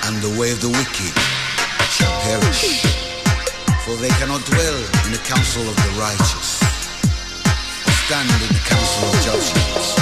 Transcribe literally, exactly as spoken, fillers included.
and the way of the wicked shall perish. For they cannot dwell in the council of the righteous, or stand in the council of judgments.